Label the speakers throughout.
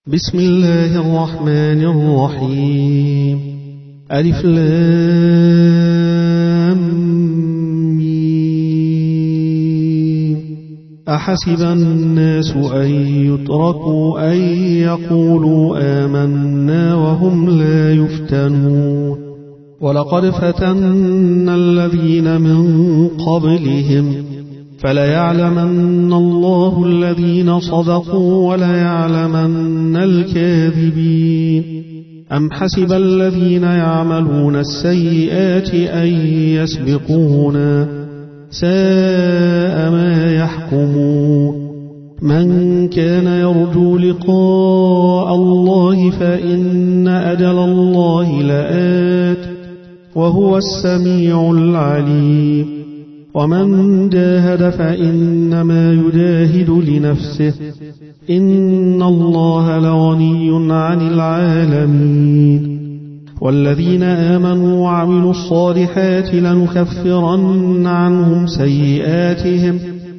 Speaker 1: بسم الله الرحمن الرحيم. ألف لام ميم. أحسب الناس أن يتركوا أن يقولوا آمنا وهم لا يفتنون. ولقد فتنا الذين من قبلهم فليعلمن الله الذين صدقوا وليعلمن الكاذبين. أم حسب الذين يعملون السيئات أن يسبقونا ساء ما يحكمون. من كان يرجو لقاء الله فإن أجل الله لآت وهو السميع العليم. ومن جاهد فإنما يجاهد لنفسه إن الله لغني عن العالمين. والذين آمنوا وعملوا الصالحات لنكفرن عنهم سيئاتهم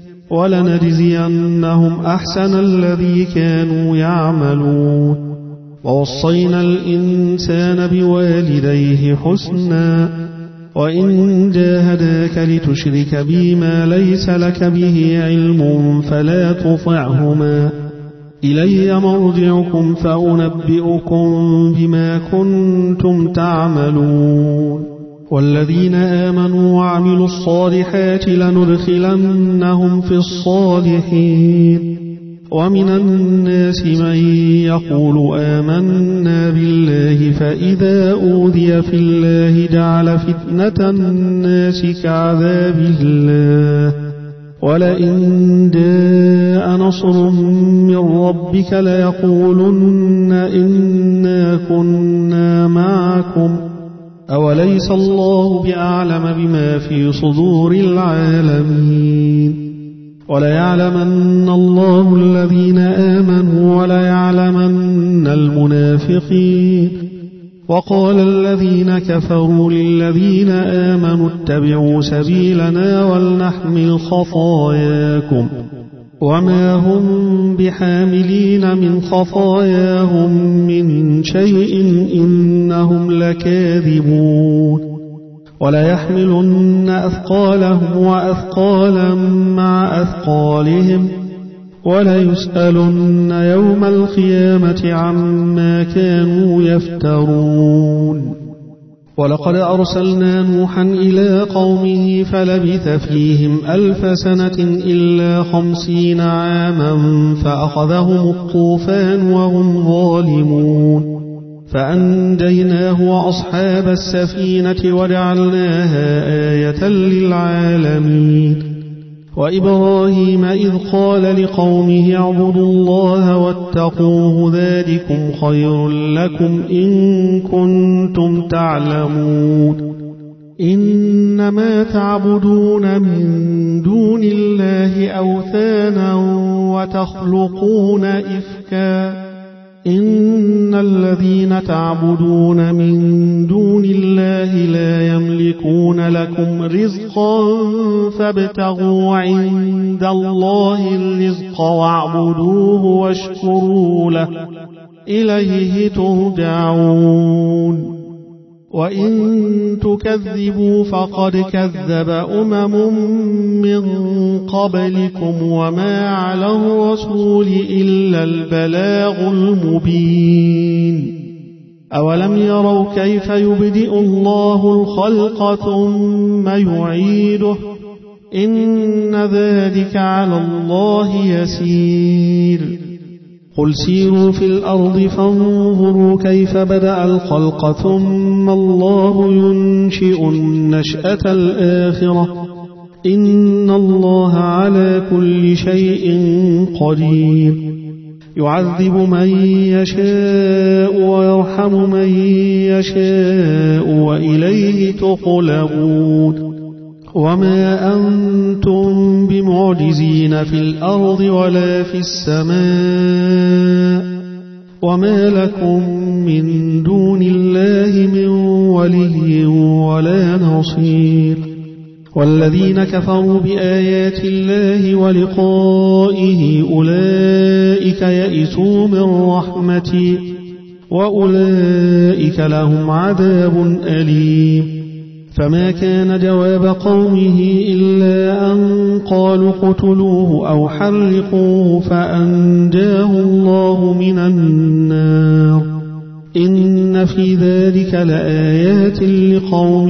Speaker 1: ولنجزينهم أحسن الذي كانوا يعملون. ووصينا الإنسان بوالديه حسنا وإن جاهداك لتشرك بي ما ليس لك به علم فلا تطعهما إلي مرجعكم فأنبئكم بما كنتم تعملون. والذين آمنوا وعملوا الصالحات لندخلنهم في الصالحين. ومن الناس من يقول آمنا بالله فإذا أوذي في الله جعل فتنة الناس كعذاب الله. ولئن جاء نصر من ربك ليقولن إنا كنا معكم أوليس الله بأعلم بما في صدور العالمين. وليعلمن الله الذين آمنوا وليعلمن المنافقين. وقال الذين كفروا للذين آمنوا اتبعوا سبيلنا ولنحمل خطاياكم وما هم بحاملين من خطاياهم من شيء إنهم لكاذبون. وليحملن أثقالهم وأثقالا مع أثقالهم وليسألن يوم القيامة عما كانوا يفترون. ولقد أرسلنا نوحا إلى قومه فلبث فيهم 1000 سنة إلا 50 عاما فأخذهم الطوفان وهم ظالمون. فأنجيناه وأصحاب السفينة وجعلناها آية للعالمين. وإبراهيم إذ قال لقومه اعبدوا الله واتقوه ذلكم خير لكم إن كنتم تعلمون. إنما تعبدون من دون الله أوثانا وتخلقون إفكا إن الذين تعبدون من دون الله لا يملكون لكم رزقا فابتغوا عند الله الرزق واعبدوه واشكروا له إليه ترجعون. وإن تكذبوا فقد كذب من قبلكم وما على الرسول إلا البلاغ المبين. أولم يروا كيف يبدئ الله الخلق ثم يعيده إن ذلك على الله يسير. قل سيروا في الأرض فانظروا كيف بدأ الخلق ثم الله ينشئ النشأة الآخرة إن الله على كل شيء قدير. يعذب من يشاء ويرحم من يشاء وإليه تقلبون. وما أنتم بمعجزين في الأرض ولا في السماء وما لكم من دون الله من ولي ولا نصير. والذين كفروا بآيات الله ولقائه أولئك يئسوا من رحمتي وأولئك لهم عذاب أليم. فما كان جواب قومه إلا أن قالوا اقتلوه أو حرقوه فأنجاه الله من النار. إن في ذلك لآيات لقوم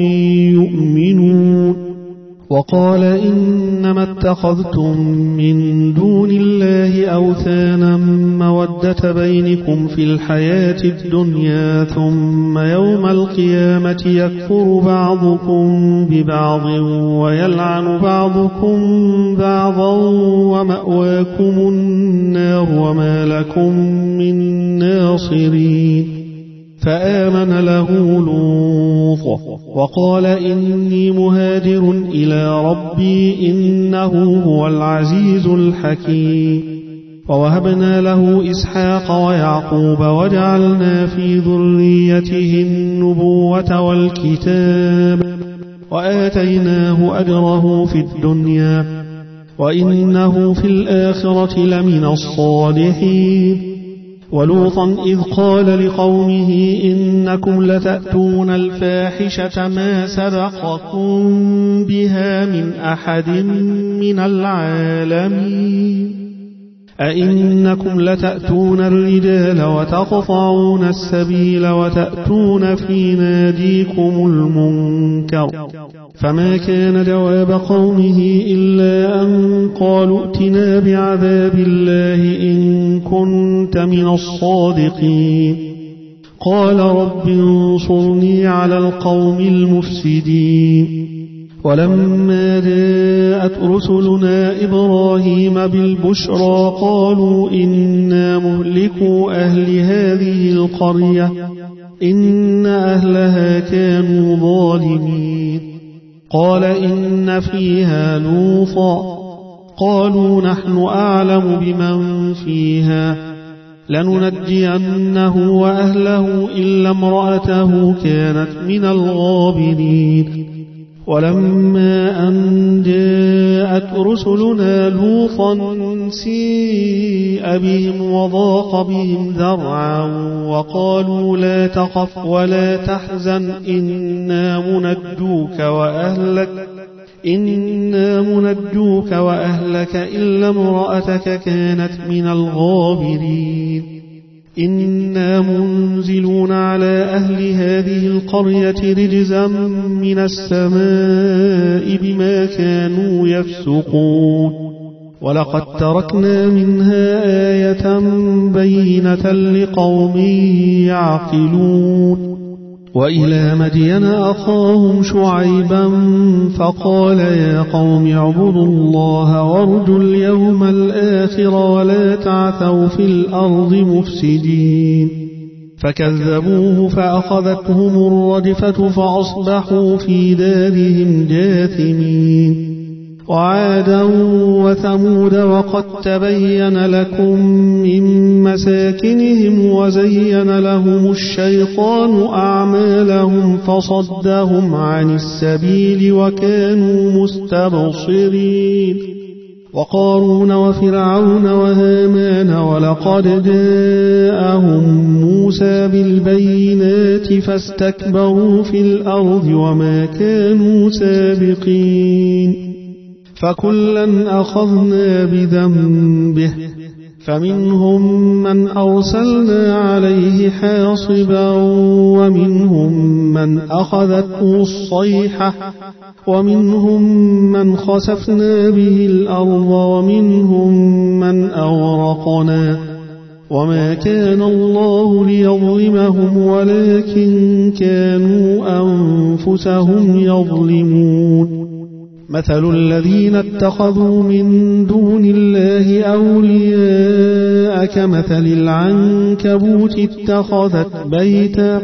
Speaker 1: يؤمنون. وقال إنما اتخذتم من دون الله أوثانا مودة بينكم في الحياة الدنيا ثم يوم القيامة يكفر بعضكم ببعض ويلعن بعضكم بعضا ومأواكم النار وما لكم من ناصرين. فآمن له لوط وقال إني مهاجر إلى ربي إنه هو العزيز الحكيم. ووهبنا له إسحاق ويعقوب وجعلنا في ذريته النبوة والكتاب وآتيناه أجره في الدنيا وإنه في الآخرة لمن الصالحين. ولوطا إذ قال لقومه إنكم لتأتون الفاحشة ما سبقكم بها من أحد من العالمين أئنكم لتأتون الرجال وتقطعون السبيل وتأتون في ناديكم المنكر. فما كان جواب قومه إلا أن قالوا ائتنا بعذاب الله إن كنت من الصادقين. قال رب انصرني على القوم المفسدين. ولما جاءت رسلنا إبراهيم بالبشرى قالوا إنا مهلكو أهل هذه القرية إن أهلها كانوا ظالمين. قال إن فيها لوطا قالوا نحن أعلم بمن فيها لننجينه وأهله إلا امرأته كانت من الغابرين. ولما أن جاءت رسلنا لوطا سيء بهم وضاق بهم ذرعا وقالوا لا تخف ولا تحزن إنا منجوك وأهلك إلا امرأتك كانت من الغابرين. إنا منزلون على أهل هذه القرية رجزا من السماء بما كانوا يفسقون. ولقد تركنا منها آية بينة لقوم يعقلون. وإلى مدين أخاهم شعيبا فقال يا قوم اعبدوا الله وارجوا اليوم الآخر ولا تعثوا في الأرض مفسدين. فكذبوه فأخذتهم الرجفة فأصبحوا في دارهم جاثمين. وعادا وثمود وقد تبين لكم من مساكنهم وزين لهم الشيطان أعمالهم فصدهم عن السبيل وكانوا مستبصرين. وقارون وفرعون وهامان ولقد جاءهم موسى بالبينات فاستكبروا في الأرض وما كانوا سابقين. فكلا أخذنا بذنبه فمنهم من أرسلنا عليه حاصبا ومنهم من أخذته الصيحة ومنهم من خسفنا به الأرض ومنهم من أغرقنا. وما كان الله ليظلمهم ولكن كانوا أنفسهم يظلمون. مثل الذين اتخذوا من دون الله أولياء كمثل العنكبوت اتخذت بيتا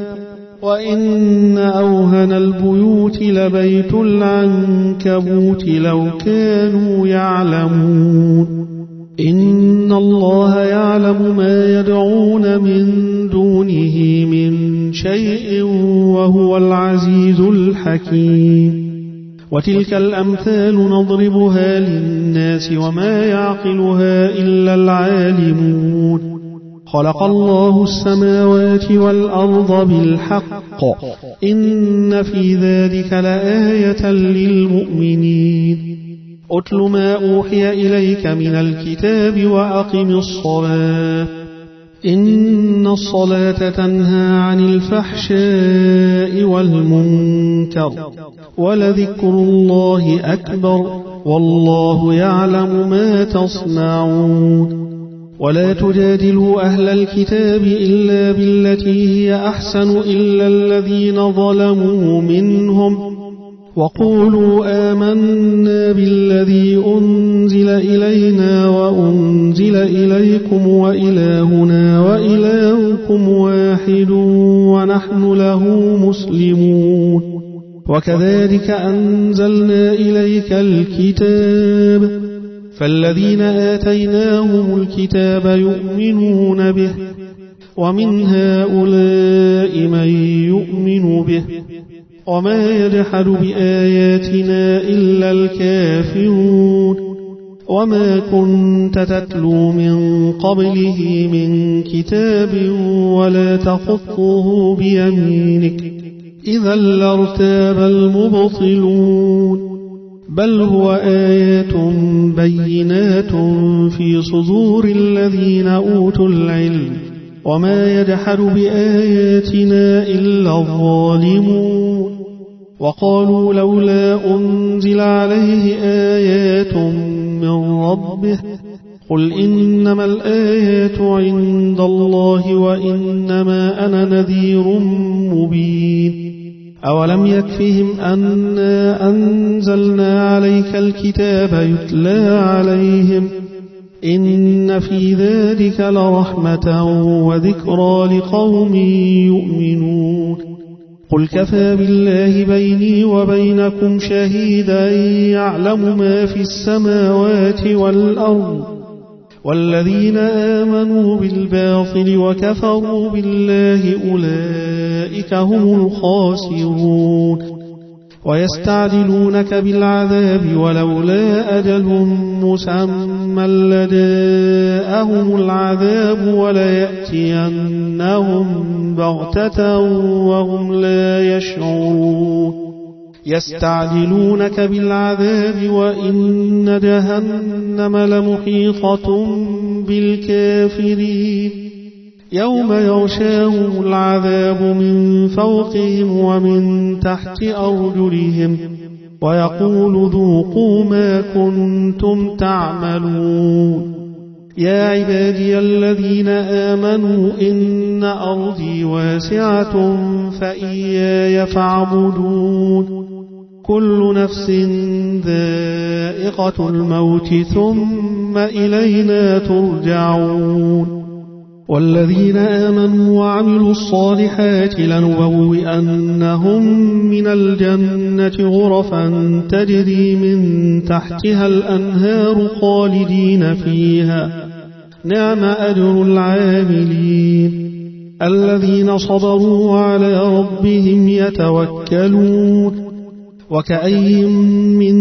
Speaker 1: وإن أوهن البيوت لبيت العنكبوت لو كانوا يعلمون. إن الله يعلم ما يدعون من دونه من شيء وهو العزيز الحكيم. وتلك الأمثال نضربها للناس وما يعقلها إلا العالمون خلق الله السماوات والأرض بالحق إن في ذلك لآية للمؤمنين أتل ما أوحي إليك من الكتاب وأقم الصلاة إن الصلاة تنهى عن الفحشاء والمنكر ولذكر الله أكبر والله يعلم ما تصنعون ولا تجادلوا أهل الكتاب إلا بالتي هي أحسن إلا الذين ظلموا منهم وقولوا آمنا بالذي أنزل إلينا وأنزل إليكم وإلهنا وإلهكم واحد ونحن له مسلمون وكذلك أنزلنا إليك الكتاب فالذين آتيناهم الكتاب يؤمنون به ومن هؤلاء من يؤمن به وما يجحد بآياتنا إلا الكافرون وما كنت تتلو من قبله من كتاب ولا تخطه بيمينك إذا لارتاب المبطلون بل هو آيات بينات في صدور الذين أوتوا العلم وما يجحد بآياتنا إلا الظالمون وقالوا لولا أنزل عليه آيات من ربه قل إنما الآيات عند الله وإنما أنا نذير مبين أولم يكفهم أنا أنزلنا عليك الكتاب يتلى عليهم إن في ذلك لرحمة وذكرى لقوم يؤمنون قل كفى بالله بيني وبينكم شهيدا يعلم ما في السماوات والأرض والذين آمنوا بالباطل وكفروا بالله أولئك هم الخاسرون ويستعجلونك بالعذاب ولولا أجل مسمى لجاءهم العذاب وليأتينهم بغتة وهم لا يشعرون يستعجلونك بالعذاب وإن جهنم لمحيطة بالكافرين يوم يغشاهم العذاب من فوقهم ومن تحت أرجلهم ويقول ذوقوا ما كنتم تعملون يا عبادي الذين آمنوا إن أرضي واسعة فإياي فاعبدون كل نفس ذائقة الموت ثم إلينا ترجعون والذين آمنوا وعملوا الصالحات لنبوئنهم من الجنة غرفا تجري من تحتها الأنهار خالدين فيها نعم أجر العاملين الذين صبروا على ربهم يتوكلون وكأي من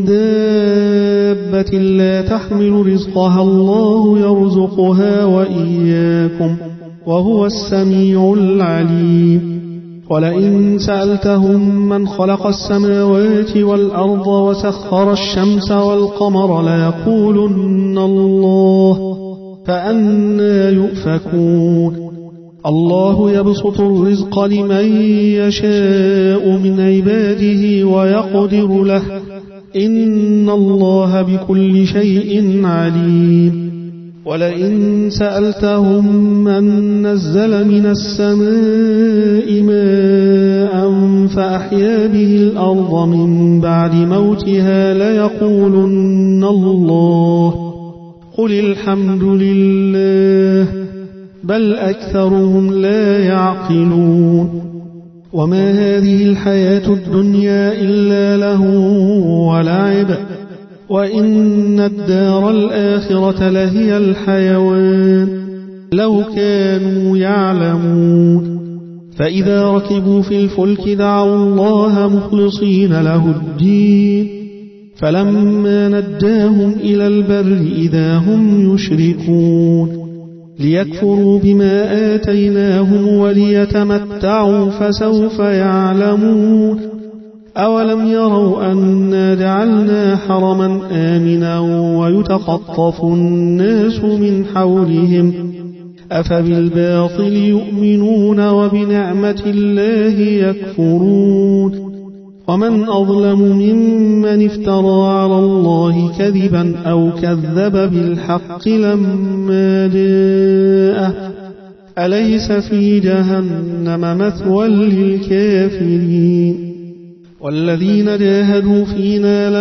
Speaker 1: دابة لا تحمل رزقها الله يرزقها وإياكم وهو السميع العليم ولئن سألتهم من خلق السماوات والأرض وسخر الشمس والقمر ليقولن الله فأنى يؤفكون الله يبسط الرزق لمن يشاء من عباده ويقدر له إن الله بكل شيء عليم ولئن سألتهم من نزل من السماء ماء فأحيا به الأرض من بعد موتها ليقولن الله قل الحمد لله بل أكثرهم لا يعقلون وما هذه الحياة الدنيا إلا لهو ولعب وإن الدار الآخرة لهي الحيوان لو كانوا يعلمون فإذا ركبوا في الفلك دعوا الله مخلصين له الدين فلما نجاهم إلى البر إذا هم يشركون ليكفروا بما آتيناهم وليتمتعوا فسوف يعلمون أولم يروا أنا جعلنا حرما آمنا ويتخطف الناس من حولهم أفبالباطل يؤمنون وبنعمة الله يكفرون ومن أظلم ممن افترى على الله كذبا أو كذب بالحق لما جاءه أليس في جهنم مثوى للكافرين والذين جاهدوا فينا